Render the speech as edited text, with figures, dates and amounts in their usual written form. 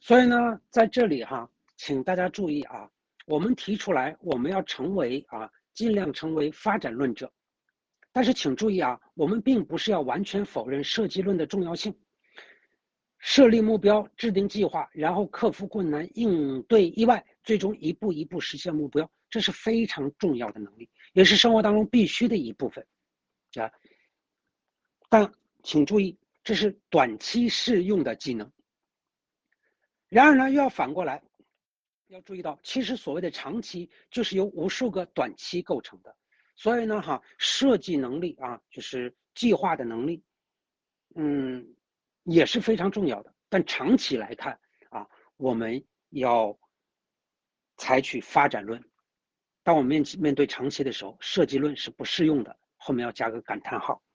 所以呢，在这里请大家注意我们提出来我们要尽量成为发展论者，但是请注意我们并不是要完全否认设计论的重要性。设立目标，制定计划，然后克服困难，应对意外，最终一步一步实现目标，这是非常重要的能力，也是生活当中必须的一部分但请注意，这是短期适用的技能。然而呢，又要反过来，要注意到，其实所谓的长期就是由无数个短期构成的。所以呢，设计能力就是计划的能力，也是非常重要的。但长期来看我们要采取发展论。当我们面对长期的时候，设计论是不适用的，后面要加个感叹号。